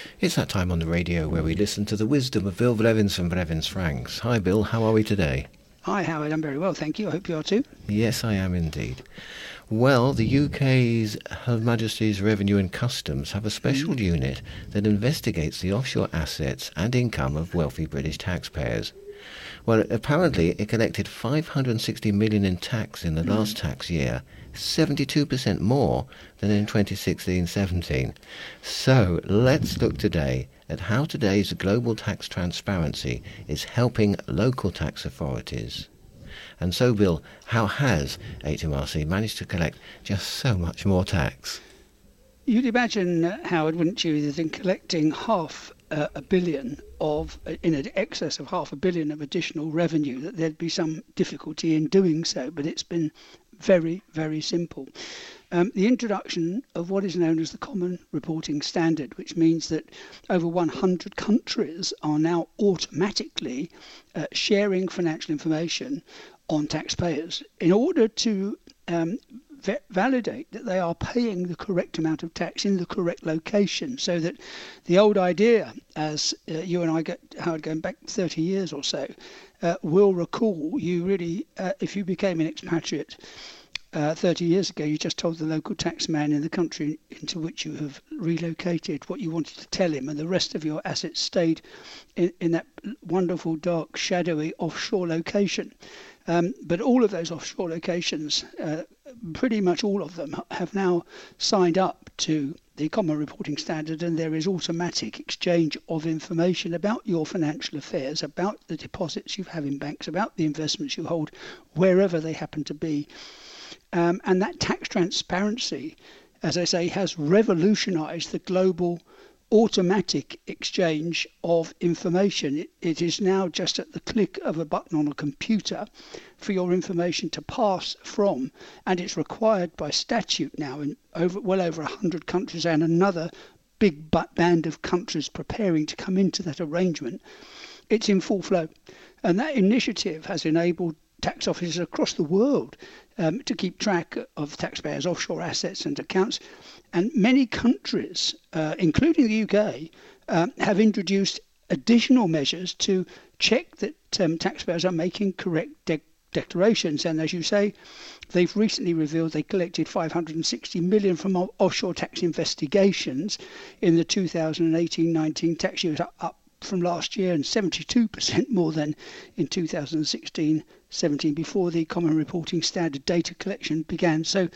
It's that time on the radio where we listen to the wisdom of Bill Blevins from Blevins Franks. Hi Bill, how are we today? Hi Howard, I'm very well, thank you. I hope you are too. Yes, I am indeed. Well, the UK's Her Majesty's Revenue and Customs have a special unit that investigates the offshore assets and income of wealthy British taxpayers. Well, apparently it collected 560 million in tax in the last tax year, 72% more than in 2016-17. So let's look today at how today's global tax transparency is helping local tax authorities. And so, Bill, how has HMRC managed to collect just so much more tax? You'd imagine, Howard, wouldn't you, that in collecting in excess of £500 million of additional revenue, that there'd be some difficulty in doing so, but it's been very, very simple. The introduction of what is known as the Common Reporting Standard, which means that over 100 countries are now automatically sharing financial information on taxpayers in order to validate that they are paying the correct amount of tax in the correct location, so that the old idea, as you and I Howard, going back 30 years or so, will recall, you really, if you became an expatriate 30 years ago, you just told the local taxman in the country into which you have relocated what you wanted to tell him, and the rest of your assets stayed in that wonderful, dark, shadowy offshore location. But all of those offshore locations, pretty much all of them, have now signed up to the Common Reporting Standard, and there is automatic exchange of information about your financial affairs, about the deposits you have in banks, about the investments you hold, wherever they happen to be. And that tax transparency, as I say, has revolutionized the global automatic exchange of information. It is now just at the click of a button on a computer for your information to pass from, and it's required by statute now in well over 100 countries, and another big band of countries preparing to come into that arrangement. It's in full flow, and that initiative has enabled tax officers across the world to keep track of taxpayers' offshore assets and accounts. And many countries, including the UK, have introduced additional measures to check that taxpayers are making correct declarations. And as you say, they've recently revealed they collected 560 million from offshore tax investigations in the 2018-19 tax year, up from last year, and 72% more than in 2016-17, before the Common Reporting Standard data collection began. So,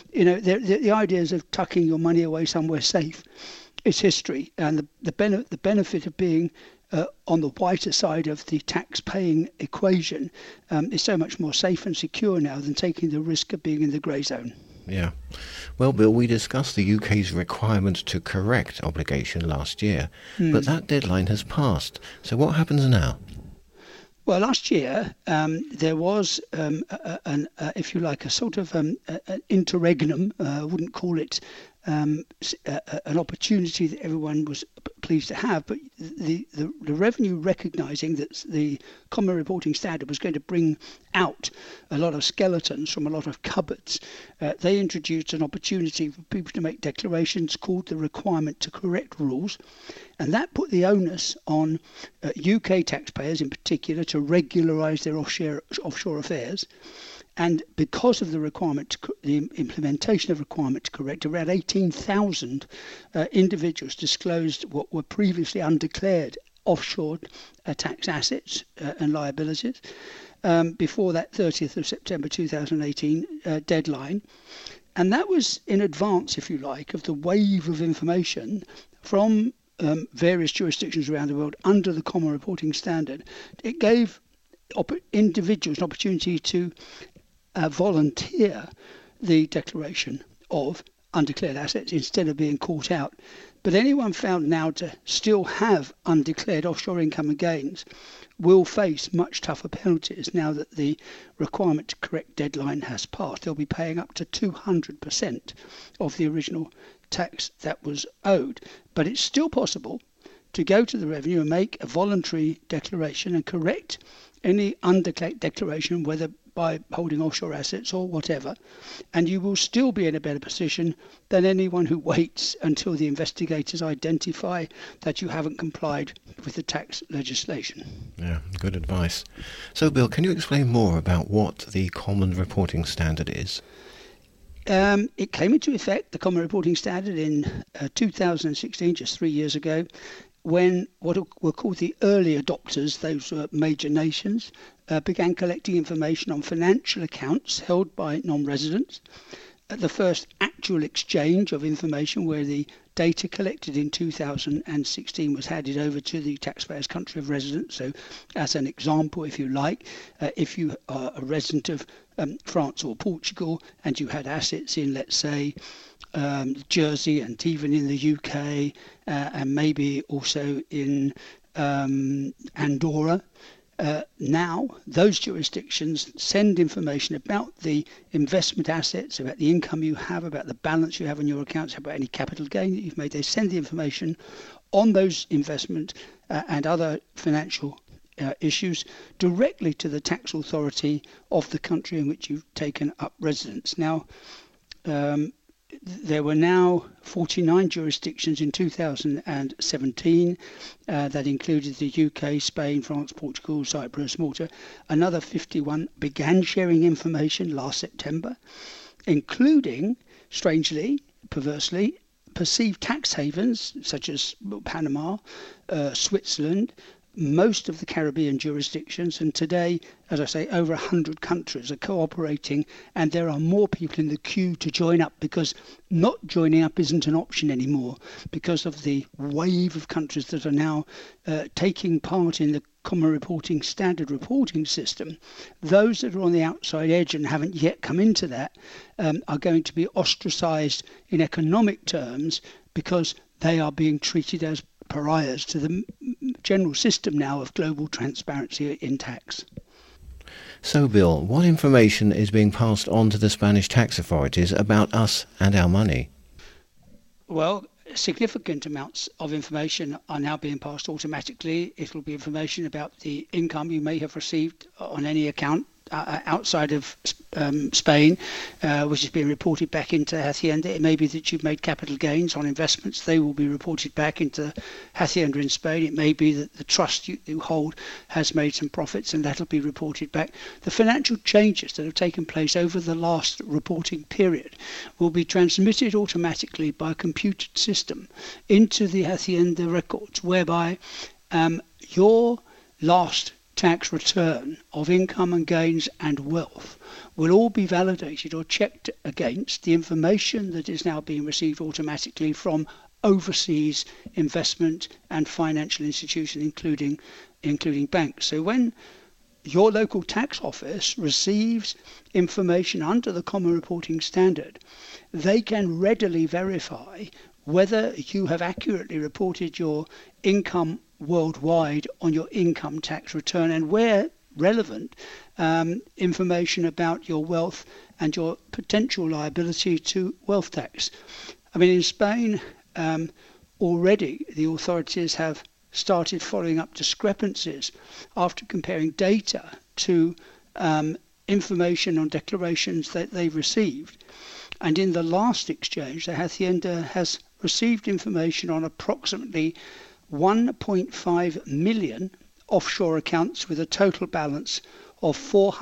the ideas of tucking your money away somewhere safe is history, and the benefit of being on the whiter side of the tax-paying equation is so much more safe and secure now than taking the risk of being in the grey zone. Yeah. Well, Bill, we discussed the UK's requirement to correct obligation last year, but that deadline has passed. So what happens now? Well, last year there was, if you like, a sort of an interregnum. I wouldn't call it an opportunity that everyone was pleased to have, but the revenue recognising that the Common Reporting Standard was going to bring out a lot of skeletons from a lot of cupboards, they introduced an opportunity for people to make declarations called the Requirement to Correct rules, and that put the onus on UK taxpayers in particular to regularise their offshore affairs. And because of the the implementation of requirement to correct, around 18,000 individuals disclosed what were previously undeclared offshore tax assets and liabilities before that 30th of September 2018 deadline. And that was in advance, if you like, of the wave of information from various jurisdictions around the world under the Common Reporting Standard. It gave individuals an opportunity to volunteer the declaration of undeclared assets instead of being caught out. But anyone found now to still have undeclared offshore income and gains will face much tougher penalties now that the requirement to correct deadline has passed. They'll be paying up to 200% of the original tax that was owed. But it's still possible to go to the Revenue and make a voluntary declaration and correct any undeclared declaration, whether by holding offshore assets or whatever, and you will still be in a better position than anyone who waits until the investigators identify that you haven't complied with the tax legislation. Yeah, good advice. So, Bill, can you explain more about what the Common Reporting Standard is? It came into effect, the Common Reporting Standard, in 2016, just 3 years ago, when what were called the early adopters, those were major nations, began collecting information on financial accounts held by non-residents. The first actual exchange of information where the data collected in 2016 was handed over to the taxpayer's country of residence. So as an example, if you like, if you are a resident of France or Portugal and you had assets in, let's say, Jersey and even in the UK and maybe also in Andorra, now those jurisdictions send information about the investment assets, about the income you have, about the balance you have on your accounts, about any capital gain that you've made. They send the information on those investment and other financial issues directly to the tax authority of the country in which you've taken up residence. Now, there were now 49 jurisdictions in 2017 that included the UK, Spain, France, Portugal, Cyprus, Malta. Another 51 began sharing information last September, including, strangely, perversely, perceived tax havens such as Panama, Switzerland, most of the Caribbean jurisdictions, and today, as I say, over 100 countries are cooperating, and there are more people in the queue to join up, because not joining up isn't an option anymore because of the wave of countries that are now taking part in the Common Reporting Standard reporting system. Those that are on the outside edge and haven't yet come into that are going to be ostracized in economic terms because they are being treated as pariahs to the general system now of global transparency in tax. So, Bill, what information is being passed on to the Spanish tax authorities about us and our money? Well, significant amounts of information are now being passed automatically. It will be information about the income you may have received on any account outside of Spain, which is being reported back into Hacienda. It may be that you've made capital gains on investments. They will be reported back into Hacienda in Spain. It may be that the trust you hold has made some profits, and that'll be reported back. The financial changes that have taken place over the last reporting period will be transmitted automatically by a computed system into the Hacienda records, whereby your last tax return of income and gains and wealth will all be validated or checked against the information that is now being received automatically from overseas investment and financial institutions, including banks. So when your local tax office receives information under the Common Reporting Standard, they can readily verify whether you have accurately reported your income worldwide on your income tax return, and where relevant, information about your wealth and your potential liability to wealth tax. I mean, in Spain, already the authorities have started following up discrepancies after comparing data to information on declarations that they've received. And in the last exchange, the Hacienda has received information on approximately 1.5 million offshore accounts with a total balance of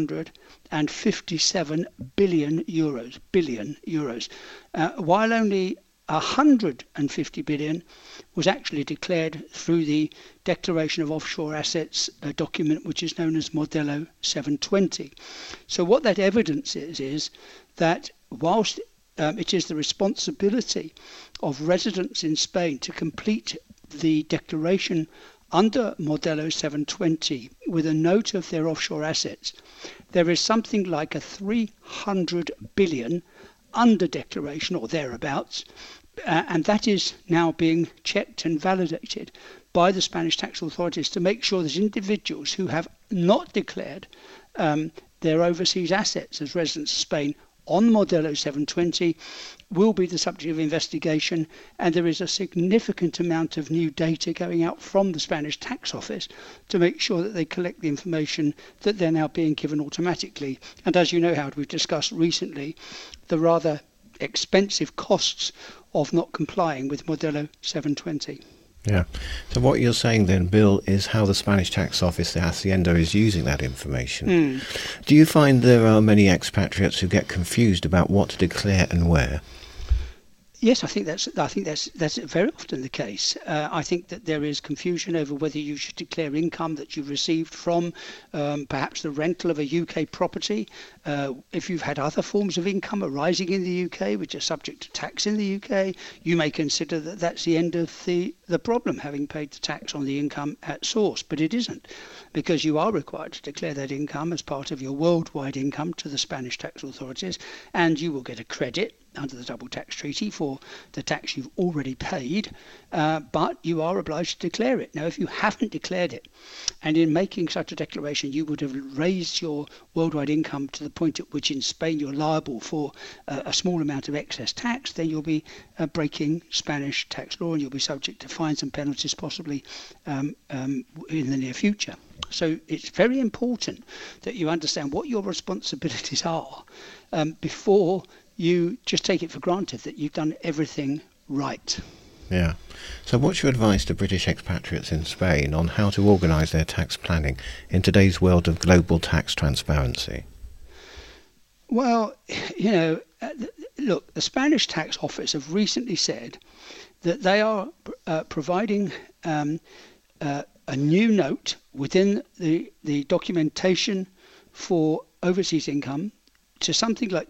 457 billion euros, while only 150 billion was actually declared through the Declaration of Offshore Assets document, which is known as Modelo 720. So what that evidence is that whilst it is the responsibility of residents in Spain to complete the declaration under Modelo 720 with a note of their offshore assets, there is something like a 300 billion under declaration or thereabouts, and that is now being checked and validated by the Spanish tax authorities to make sure that individuals who have not declared their overseas assets as residents of Spain on Modelo 720 will be the subject of investigation, and there is a significant amount of new data going out from the Spanish Tax Office to make sure that they collect the information that they're now being given automatically. And as you know, Howard, we've discussed recently the rather expensive costs of not complying with Modelo 720. Yeah. So what you're saying then, Bill, is how the Spanish Tax Office, the Hacienda, is using that information. Do you find there are many expatriates who get confused about what to declare and where? Yes, I think that's very often the case. I think that there is confusion over whether you should declare income that you've received from perhaps the rental of a UK property. If you've had other forms of income arising in the UK which are subject to tax in the UK, you may consider that that's the end of the problem, having paid the tax on the income at source. But it isn't, because you are required to declare that income as part of your worldwide income to the Spanish tax authorities, and you will get a credit under the double tax treaty for the tax you've already paid, but you are obliged to declare it. Now, if you haven't declared it, and in making such a declaration you would have raised your worldwide income to the point at which in Spain you're liable for a small amount of excess tax, then you'll be breaking Spanish tax law, and you'll be subject to fines and penalties possibly in the near future. So it's very important that you understand what your responsibilities are before you just take it for granted that you've done everything right. Yeah. So what's your advice to British expatriates in Spain on how to organise their tax planning in today's world of global tax transparency? Well, look, the Spanish Tax Office have recently said that they are providing a new note within the documentation for overseas income to something like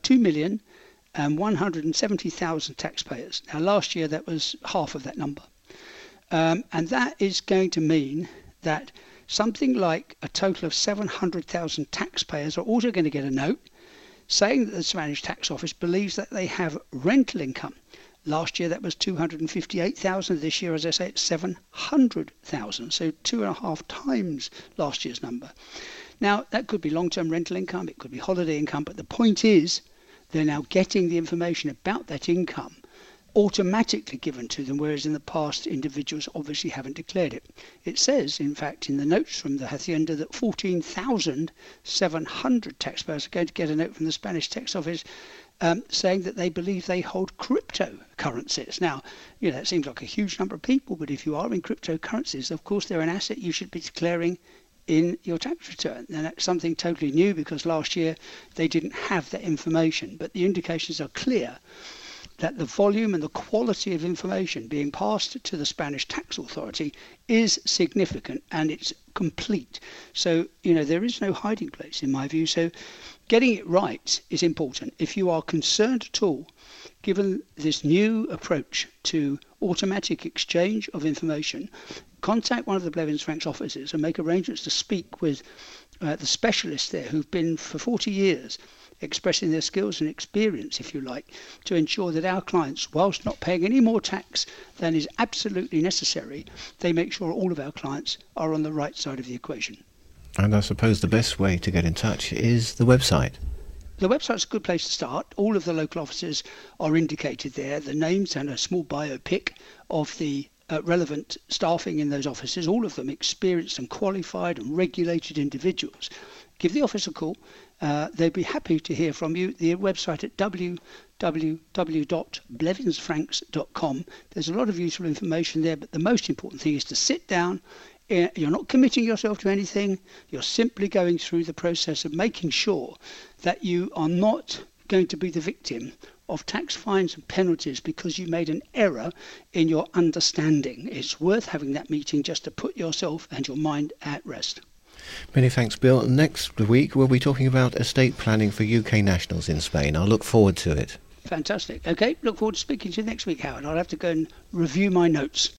2,170,000 taxpayers. Now, last year that was half of that number. And that is going to mean that something like a total of 700,000 taxpayers are also going to get a note saying that the Spanish Tax Office believes that they have rental income. Last year that was 258,000. This year, as I say, it's 700,000. So 2.5 times last year's number. Now, that could be long-term rental income, it could be holiday income, but the point is they're now getting the information about that income automatically given to them, whereas in the past individuals obviously haven't declared it. It says, in fact, in the notes from the Hacienda that 14,700 taxpayers are going to get a note from the Spanish Tax Office saying that they believe they hold cryptocurrencies. Now, that seems like a huge number of people, but if you are in cryptocurrencies, of course they're an asset you should be declaring in your tax return. And that's something totally new, because last year they didn't have that information. But the indications are clear that the volume and the quality of information being passed to the Spanish tax authority is significant, and it's complete. So, there is no hiding place in my view. So getting it right is important. If you are concerned at all, given this new approach to automatic exchange of information, contact one of the Blevins Franks offices and make arrangements to speak with the specialists there who've been for 40 years expressing their skills and experience, if you like, to ensure that our clients, whilst not paying any more tax than is absolutely necessary, they make sure all of our clients are on the right side of the equation. And I suppose the best way to get in touch is the website. The website's a good place to start. All of the local offices are indicated there, the names and a small biopic of the relevant staffing in those offices, all of them experienced and qualified and regulated individuals. Give the office a call. They'd be happy to hear from you. The website at www.blevinsfranks.com. There's a lot of useful information there, but the most important thing is to sit down. You're not committing yourself to anything. You're simply going through the process of making sure that you are not going to be the victim of tax fines and penalties because you made an error in your understanding. It's worth having that meeting just to put yourself and your mind at rest. Many thanks, Bill. Next week we'll be talking about estate planning for UK nationals in Spain. I'll look forward to it. Fantastic. Okay, look forward to speaking to you next week, Howard. I'll have to go and review my notes.